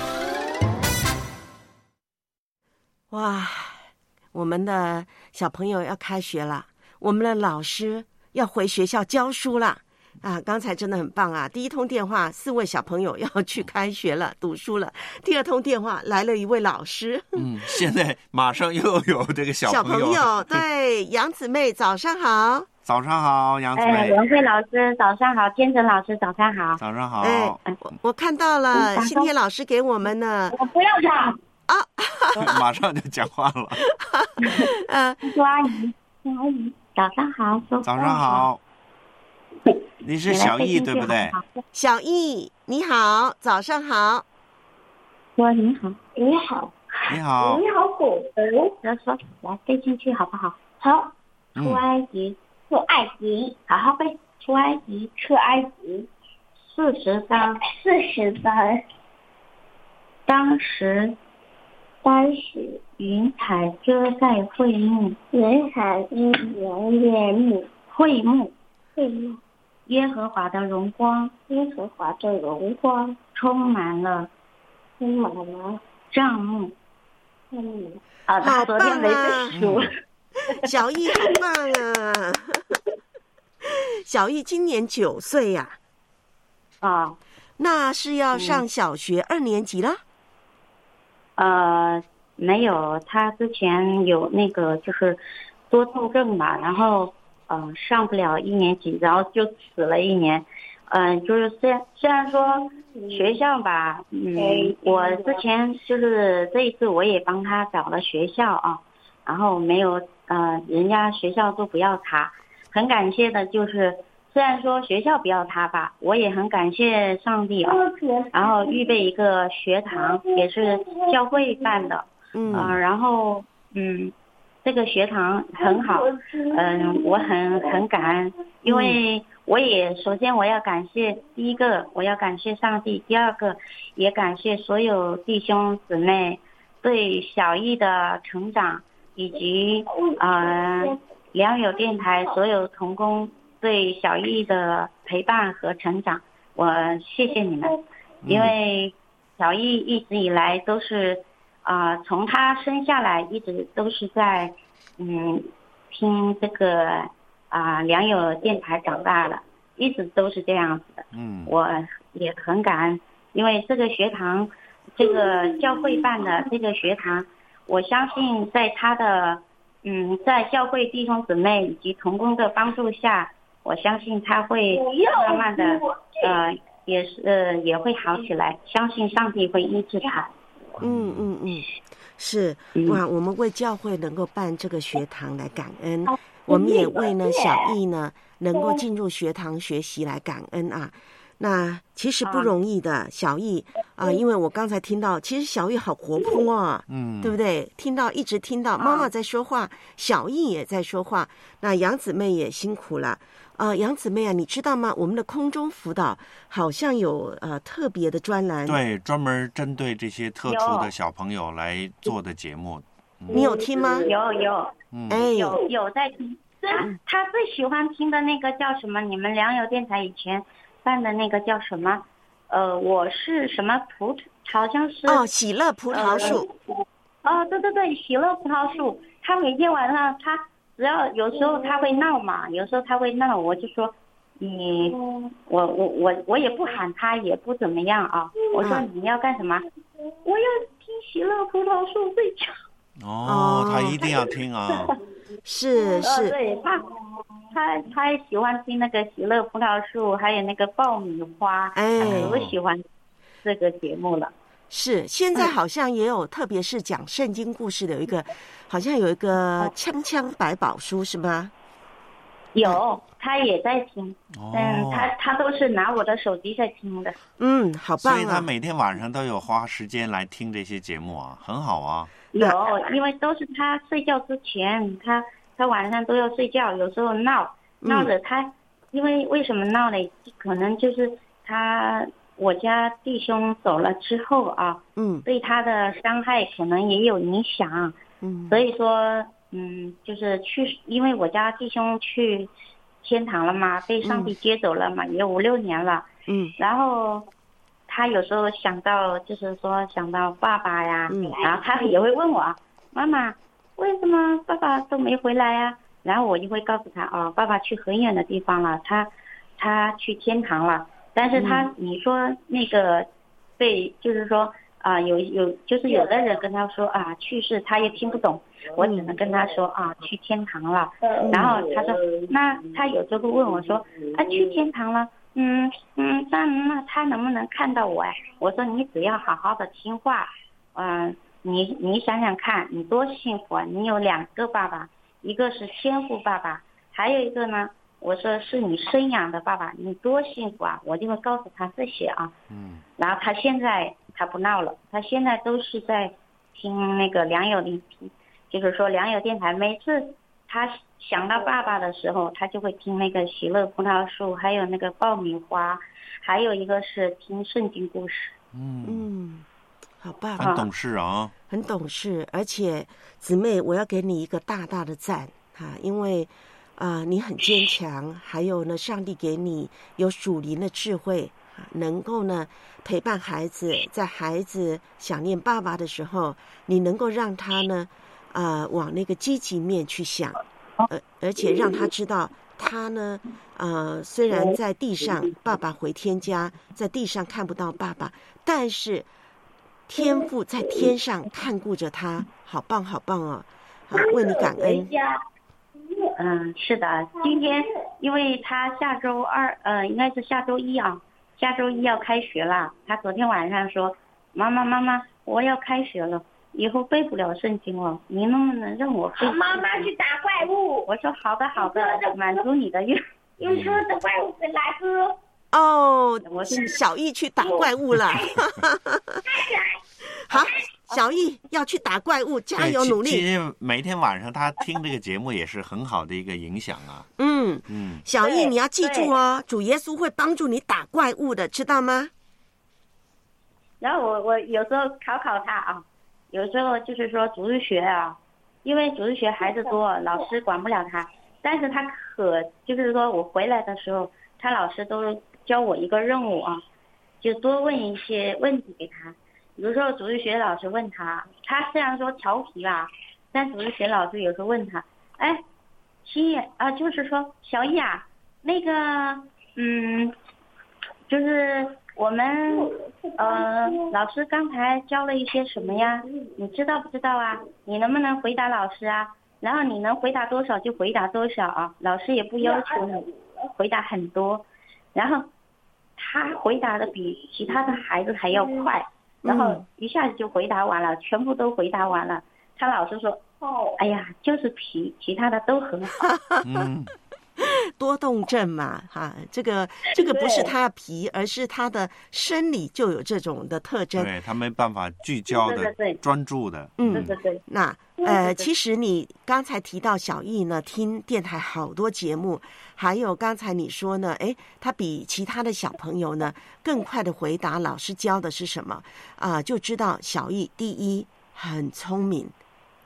哇，我们的小朋友要开学了，我们的老师要回学校教书了。啊，刚才真的很棒啊！第一通电话，四位小朋友要去开学了，读书了。第二通电话来了一位老师， 嗯，现在马上又有这个小朋友。 小朋友，对，杨姊妹，早上好。 早上好，杨姊妹。 哎，文慧老师，早上好，天成老师，早上好。 早上好。 哎，我我看到了， 嗯、 新天老师给我们的。 我不要讲啊， 马上就讲话了。 呃， 苏阿姨，苏阿姨，早上好。 早上好。你是小易对不对？ 小易，你好，早上好。 说你好，你好， 你好， 你好，狗狗。要说来背进去好不好？好。出埃及，出埃及，好好背。出埃及，出埃及。四十章，四十章。当时，当时云彩遮盖会幕，云彩遮盖幕，会幕，会幕。耶和华的荣光，耶和华的荣光充满了，充满了帐幕。嗯， 啊， 他昨天没背书。 小易好棒啊！小易今年九岁呀。 啊， 那是要上小学二年级了？ 呃，没有，他之前有那个就是多动症吧，然后。嗯、呃，上不了一年级，然后就迟了一年。嗯、呃，就是虽然虽然说学校吧，嗯，我之前就是这一次我也帮他找了学校啊，然后没有呃，人家学校都不要他，很感谢的就是，虽然说学校不要他吧，我也很感谢上帝啊，然后预备一个学堂，也是教会办的，嗯、呃，然后嗯。这个学堂很好，嗯，我很很感恩，因为我也首先我要感谢第一个我要感谢上帝，第二个也感谢所有弟兄姊妹对小易的成长，以及呃良友电台所有同工对小易的陪伴和成长，我谢谢你们，因为小易一直以来都是。啊、呃，从他生下来一直都是在，嗯，听这个啊、呃、良友电台长大的，一直都是这样子的。嗯，我也很感恩，因为这个学堂，这个教会办的这个学堂，我相信在他的，嗯，在教会弟兄姊妹以及同工的帮助下，我相信他会慢慢的，呃，也是呃也会好起来，相信上帝会医治他。 嗯嗯嗯，是哇，我们为教会能够办这个学堂来感恩，我们也为呢小易呢能够进入学堂学习来感恩啊。那其实不容易的，小易啊、呃，因为我刚才听到，其实小易好活泼啊，嗯，对不对？听到一直听到妈妈在说话，小易也在说话，那杨姊妹也辛苦了。呃，杨姊妹啊，你知道吗？我们的空中辅导好像有呃特别的专栏， 对，专门针对这些特殊的小朋友来做的节目。 嗯、你有听吗？ 有有， 嗯， 哎，有有在听。 他他最喜欢听的那个叫什么？你们良友电台以前办的那个叫什么？呃，我是什么葡，好像是哦，喜乐葡萄树。 呃、哦，对对对，喜乐葡萄树。他每天晚上，他只要有时候他会闹嘛，有时候他会闹，我就说你，我我我我也不喊他，也不怎么样啊。我说你要干什么？嗯、我要听喜乐葡萄树睡觉。 哦，他一定要听啊。 是是、 哦，对他，他他也喜欢听那个喜乐葡萄树，还有那个爆米花，哎，他都喜欢这个节目了。 是，现在好像也有，特别是讲圣经故事的，有一个，好像有一个锵锵百宝书，是吗？ 有，他也在听，哦、嗯，他他都是拿我的手机在听的。 嗯，好棒啊！ 所以他每天晚上都有花时间来听这些节目啊，很好啊。 有，因为都是他睡觉之前，他他晚上都要睡觉，有时候闹闹着他，嗯、因为为什么闹呢？可能就是他我家弟兄走了之后啊，嗯，对他的伤害可能也有影响，嗯，所以说，嗯，就是去，因为我家弟兄去天堂了嘛，被上帝接走了嘛，嗯、也五六年了，嗯，然后。他有时候想到，就是说想到爸爸呀，嗯、然后他也会问我，妈妈，为什么爸爸都没回来呀？然后我就会告诉他，哦，爸爸去很远的地方了，他他去天堂了。但是他，嗯、你说那个被，就是说啊、呃，有有，就是有的人跟他说啊去世，他也听不懂，我只能跟他说啊去天堂了。嗯、然后他说，那他有时候会问我说，啊去天堂了。嗯嗯，那那他能不能看到我哎？我说你只要好好的听话，嗯、呃，你你想想看，你多幸福啊！你有两个爸爸，一个是天父爸爸，还有一个呢，我说是你生养的爸爸，你多幸福啊！我就会告诉他这些啊。嗯。然后他现在他不闹了，他现在都是在听那个良友的，就是说良友电台，每次他想到爸爸的时候，他就会听那个喜乐葡萄树，还有那个爆米花，还有一个是听圣经故事。 嗯嗯，好棒， 很懂事啊， 很懂事。而且姊妹，我要给你一个大大的赞哈，因为啊、呃，你很坚强，还有呢，上帝给你有属灵的智慧，能够呢陪伴孩子，在孩子想念爸爸的时候，你能够让他呢。呃，往那个积极面去想，呃，而且让他知道，他呢，呃，虽然在地上，爸爸回天家，在地上看不到爸爸，但是天父在天上看顾着他，好棒，好棒哦！好，为你感恩。 嗯，是的，今天因为他下周二，呃，应该是下周一啊，下周一要开学了。他昨天晚上说：“妈妈，妈妈，我要开学了。”以后背不了圣经了，你能不能让我背？ 妈妈去打怪物。 我说好的好的，满足你的愿。 你说的怪物是哪个？ 哦，我是小易去打怪物了。好，小易要去打怪物，加油努力。 其实每天晚上他听这个节目也是很好的一个影响啊。 嗯嗯，小易你要记住哦，主耶稣会帮助你打怪物的，知道吗？ 然后我我有时候考考他啊。有时候就是说主日学啊，因为主日学孩子多，老师管不了他，但是他可就是说我回来的时候，他老师都教我一个任务啊，就多问一些问题给他。比如说主日学老师问他，他虽然说调皮吧，但主日学老师有时候问他，哎，心野啊，就是说小易啊，那个嗯，就是我们呃老师刚才教了一些什么呀？你知道不知道啊？你能不能回答老师啊？然后你能回答多少就回答多少啊，老师也不要求你回答很多。然后他回答的比其他的孩子还要快，然后一下子就回答完了，全部都回答完了。他老师说：“哦，哎呀，就是皮，其他的都很好。” 嗯。 多动症嘛，哈，这个这个不是他的皮，而是他的生理就有这种的特征。 对，他没办法聚焦的、专注的。 嗯， 对对对。 那呃，其实你刚才提到小易呢，听电台好多节目，还有刚才你说呢，哎，他比其他的小朋友呢更快的回答老师教的是什么啊、呃，就知道小易第一很聪明。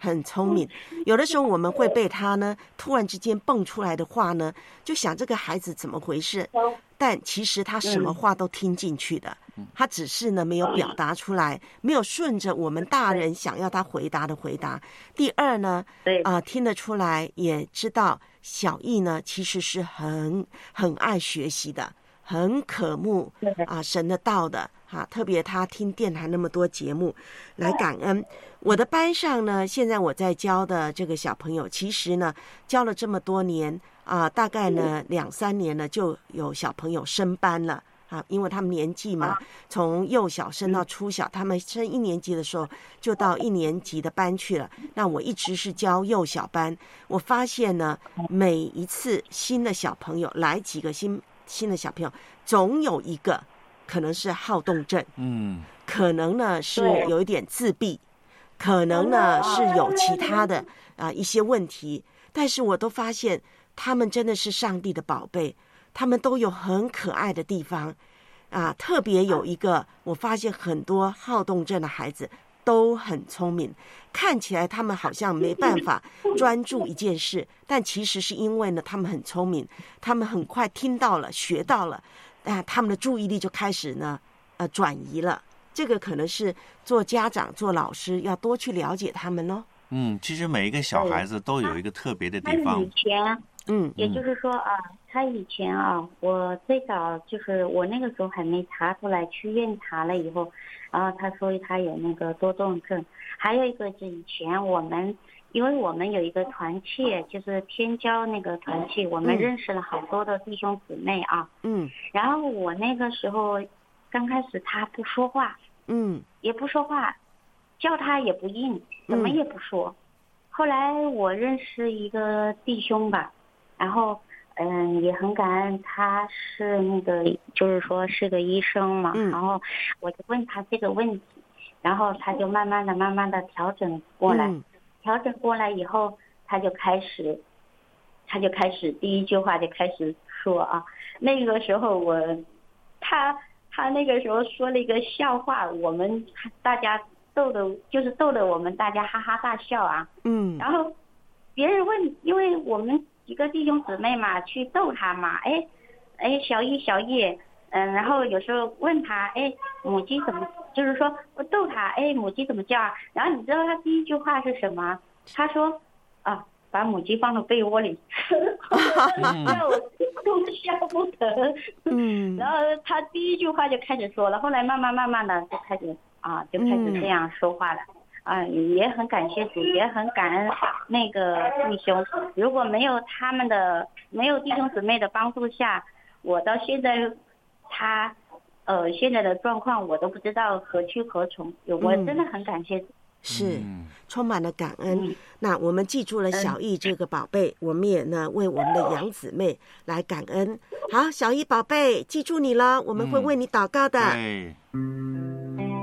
很聪明。有的时候我们会被他呢突然之间蹦出来的话呢，就想这个孩子怎么回事？但其实他什么话都听进去的，他只是呢没有表达出来，没有顺着我们大人想要他回答的回答。第二呢，啊、呃，听得出来，也知道小艺呢其实是很很爱学习的，很渴慕啊、呃、神的道的啊，特别他听电台那么多节目来感恩。我的班上呢，现在我在教的这个小朋友，其实呢教了这么多年啊、呃，大概呢两三年呢就有小朋友升班了啊，因为他们年纪嘛，从幼小升到初小，他们升一年级的时候就到一年级的班去了。那我一直是教幼小班，我发现呢，每一次新的小朋友来几个新新的小朋友，总有一个可能是好动症，嗯，可能呢是有一点自闭，可能呢是有其他的啊、呃、一些问题，但是我都发现他们真的是上帝的宝贝，他们都有很可爱的地方啊。特别有一个，我发现很多好动症的孩子都很聪明，看起来他们好像没办法专注一件事，但其实是因为呢他们很聪明，他们很快听到了学到了啊，他们的注意力就开始呢呃转移了。这个可能是做家长做老师要多去了解他们哦。 嗯，其实每一个小孩子都有一个特别的地方。 他以前嗯，也就是说啊，他以前啊，我最早就是我那个时候还没查出来，去院查了以后，然后他说他有那个多动症。还有一个是以前我们，因为我们有一个团契，就是天教那个团契，我们认识了好多的弟兄姊妹啊。嗯。然后我那个时候刚开始他不说话，嗯，也不说话，叫他也不应，怎么也不说。嗯、后来我认识一个弟兄吧。然后，嗯，也很感恩，他是那个，就是说是个医生嘛。嗯、然后我就问他这个问题，然后他就慢慢的、慢慢的调整过来。嗯、调整过来以后，他就开始，他就开始第一句话就开始说啊，那个时候我，他他那个时候说了一个笑话，我们大家逗的，就是逗得我们大家哈哈大笑啊。嗯。然后别人问，因为我们几个弟兄姊妹嘛，去逗他嘛，哎，哎，小易小易，嗯，然后有时候问他，哎，母鸡怎么，就是说我逗他，哎，母鸡怎么叫啊？然后你知道他第一句话是什么？他说，啊，把母鸡放到被窝里，让我都笑不得。嗯，然后他第一句话就开始说了，后来慢慢慢慢的就开始啊，就开始这样说话了。啊、嗯，也很感谢主，也很感恩那个弟兄。如果没有他们的，没有弟兄姊妹的帮助下，我到现在，他，呃，现在的状况我都不知道何去何从。我真的很感谢主。 是，充满了感恩。嗯、那我们记住了小易这个宝贝，嗯、我们也呢为我们的养姊妹来感恩。好，小易宝贝，记住你了，我们会为你祷告的。 嗯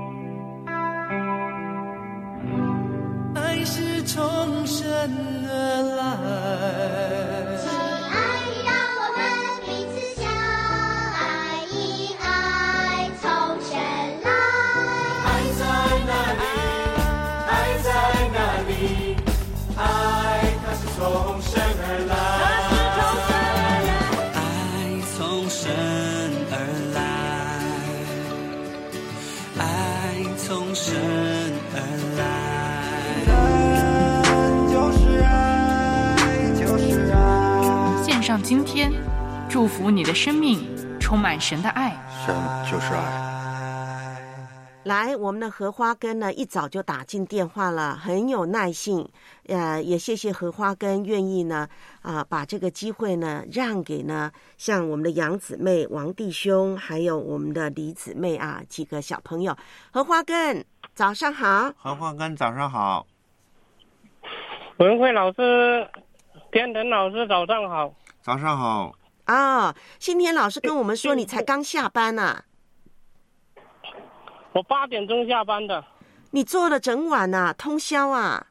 爱是从神而来， 亲爱的，让我们彼此相爱，因爱从神来。 爱在哪里？爱在哪里？爱它是从神而来， 爱从神而来，爱从神而来。 上今天，祝福你的生命充满神的爱。 神就是爱。 来，我们的荷花根呢，一早就打进电话了，很有耐性。呃，也谢谢荷花根愿意呢，啊、呃，把这个机会呢让给呢，像我们的杨姊妹、王弟兄，还有我们的李姊妹啊，几个小朋友。荷花根，早上好。 荷花根，早上好。 文慧老师，天腾老师，早上好。 早上好啊、哦！新田老师跟我们说，你才刚下班啊？ 我八点钟下班的。 你做了整晚啊，通宵啊？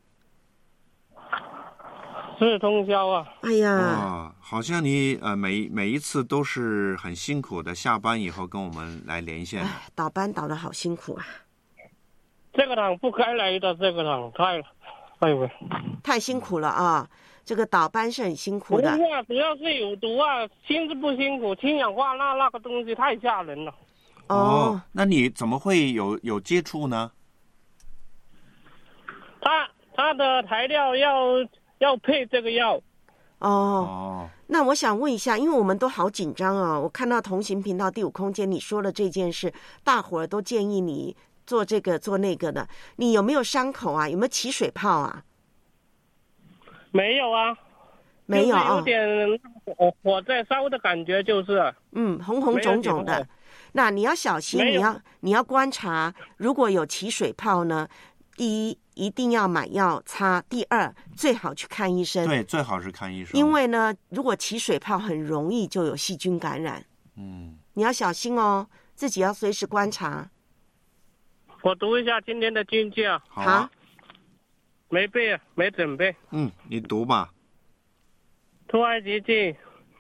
是通宵啊！ 哎呀， 哦、好像你呃每每一次都是很辛苦的，下班以后跟我们来连线。 倒班倒得好辛苦啊！ 这个场不该来的，这个场太哎呦， 太辛苦了啊！这个倒班是很辛苦的。 不是啊，主要是有毒啊，辛是不辛苦，氢氧化钠那个东西太吓人了。 哦，那你怎么会有有接触呢？ 它它的材料要要配这个药。 哦，那我想问一下，因为我们都好紧张啊，我看到同行频道第五空间你说了这件事，大伙儿都建议你做这个做那个的，你有没有伤口啊？有没有起水泡啊？ 没有啊， 没有啊， 有点火火在烧的感觉，就是嗯，红红肿肿的。那你要小心，你要你要观察，如果有起水泡呢，第一一定要买药擦，第二最好去看医生。 对，最好是看医生。 因为呢，如果起水泡很容易就有细菌感染。 嗯， 你要小心哦，自己要随时观察。 我读一下今天的经句啊。 好啊。 没背，没准备。 嗯，你读吧。 出埃及记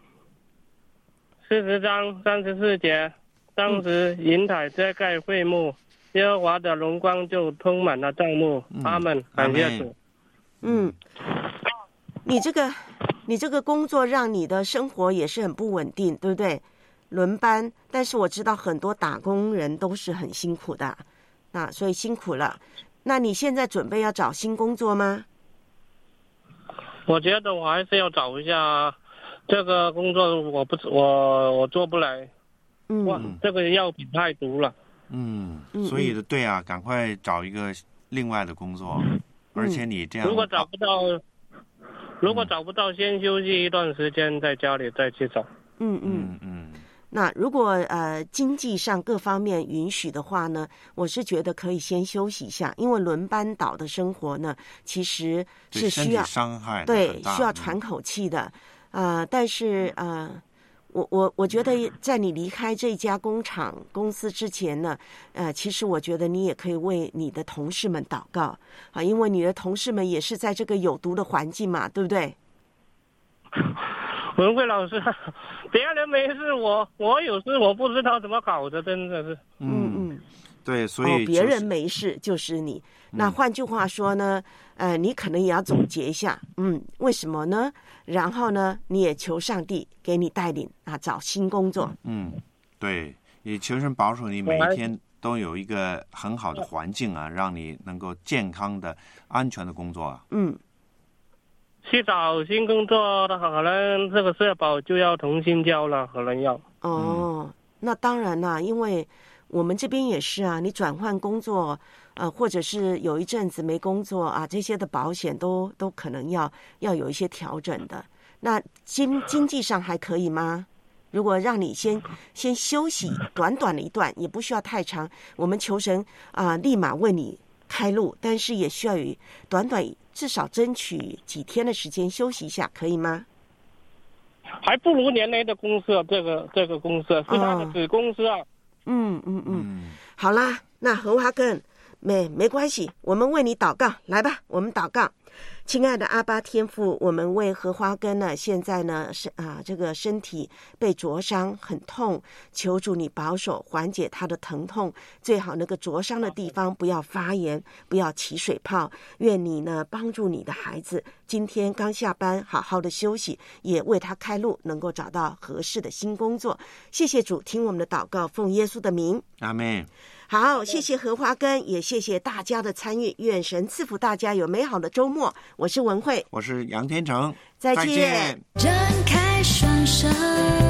四十章三十四节，当时云彩遮盖会幕，耶和华的荣光就充满了帐幕。嗯、阿们，感谢主。 嗯，你这个你这个工作让你的生活也是很不稳定，对不对？轮班，但是我知道很多打工人都是很辛苦的，那所以辛苦了。那你现在准备要找新工作吗？ 我觉得我还是要找一下这个工作，我不我我做不来。嗯，这个药品太毒了。 嗯，所以对啊，赶快找一个另外的工作，嗯、而且你这样， 如果找不到，如果找不到，先休息一段时间，在家里再去找。 嗯嗯嗯。那如果呃经济上各方面允许的话呢，我是觉得可以先休息一下，因为轮班倒的生活呢，其实是需要伤害， 对，需要喘口气的。呃，但是呃，我我我觉得在你离开这家工厂公司之前呢，呃，其实我觉得你也可以为你的同事们祷告啊，因为你的同事们也是在这个有毒的环境嘛，对不对？ 文慧老师，别人没事，我我有事，我不知道怎么搞的，真的是。 嗯嗯， 对，所以、就是哦、别人没事就是你。那换句话说呢，呃，你可能也要总结一下，嗯，为什么呢？然后呢，你也求上帝给你带领啊，找新工作。 嗯，对，也求神保守你每一天都有一个很好的环境啊，让你能够健康的、安全的工作啊。 嗯。 去找新工作的，可能这个社保就要重新交了，可能要。 哦，嗯、那当然啦，因为我们这边也是啊，你转换工作，呃，或者是有一阵子没工作啊，这些的保险都都可能要要有一些调整的。那经经济上还可以吗？如果让你先先休息短短的一段，也不需要太长，我们求神啊、呃，立马为你开路，但是也需要有短短至少争取几天的时间休息一下，可以吗？ 还不如年内的公司，这个这个公司是他的子公司啊。 哦、嗯嗯嗯，好啦，那何华根没没关系，我们为你祷告，来吧，我们祷告。亲爱的阿爸天父，我们为荷花根呢，现在呢是啊，这个身体被灼伤，很痛，求主你保守缓解他的疼痛，最好那个灼伤的地方不要发炎，不要起水泡。愿你呢帮助你的孩子，今天刚下班，好好的休息，也为他开路，能够找到合适的新工作。谢谢主，听我们的祷告，奉耶稣的名， 阿们。 好，谢谢荷花根，也谢谢大家的参与，愿神赐福大家有美好的周末。我是文慧， 我是杨天成， 再见。 张开双手。